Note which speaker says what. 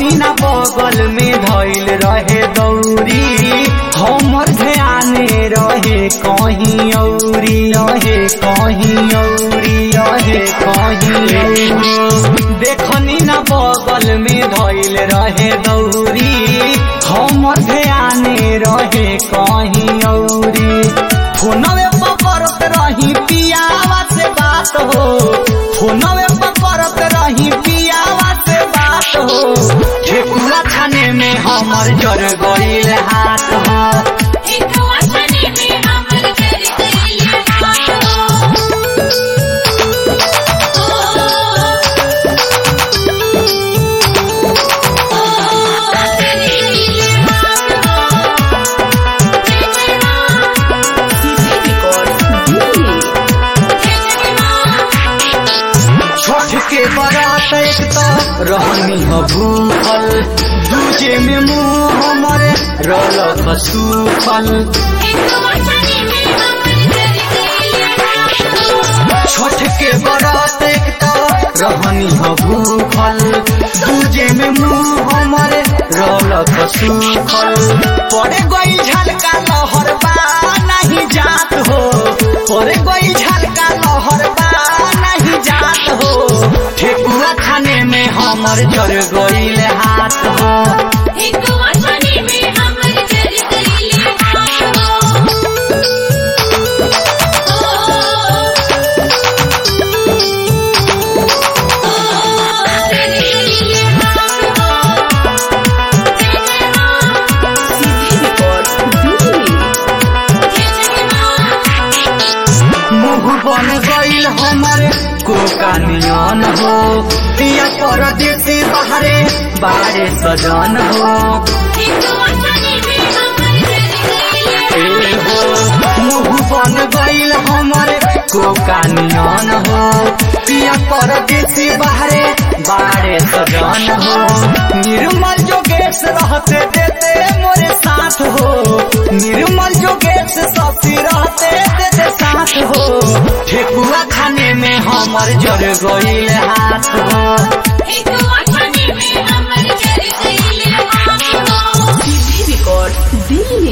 Speaker 1: देखनी ना बगल में धइल रहे दौरी हमर ध्याने रहे कहीं औरी देखनी ना बगल में धइल रहे दौरी हमर ध्याने रहे कहीं औरी फोनवे पकड़त रही पियावा से बात हो फोनवे पकड़त रही पियावा से बात हो ठेकुआ छाने में हमर जर गइल हाथ हो के बरात एक तो रहनी हो भूखल दूजे में मुँह हमारे रलक सूखल छोट के बरात एक तो रहनी हो भूखल दूजे में मुँह हमारे रलक सूखल पड़े गई झलका लहर बा नहीं जात हो पड़े गई झलका लहर बा नहीं जात हो ठेकुआ खाने में हमर जर गइल हाथ हो ठेकुआ खाने में हमर जर गइल हाथ मुँह बन गइल हमर कोका नियन हो पिया परदेसी बाहरे बारे सजन हो मुँह बन गइल हमर कोका नियन हो पिया परदेसी बाहरे बारे सजन हो निर्मल जोगेश रहते देते मोरे साथ हो निर्मल जोगेश सती रहते देते साथ हो ठेकुआ खाने में हमर जर गइल हाथ हो ठेकुआ खाने में हमर जर गइल हाथ हो।